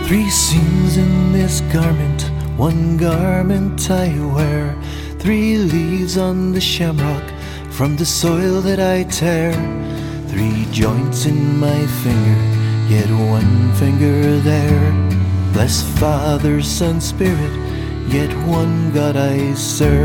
Three seams in this garment, one garment I wear. Three leaves on the shamrock from the soil that I tear. Three joints in my finger, yet one finger there. Bless Father, Son, Spirit, yet one God I serve.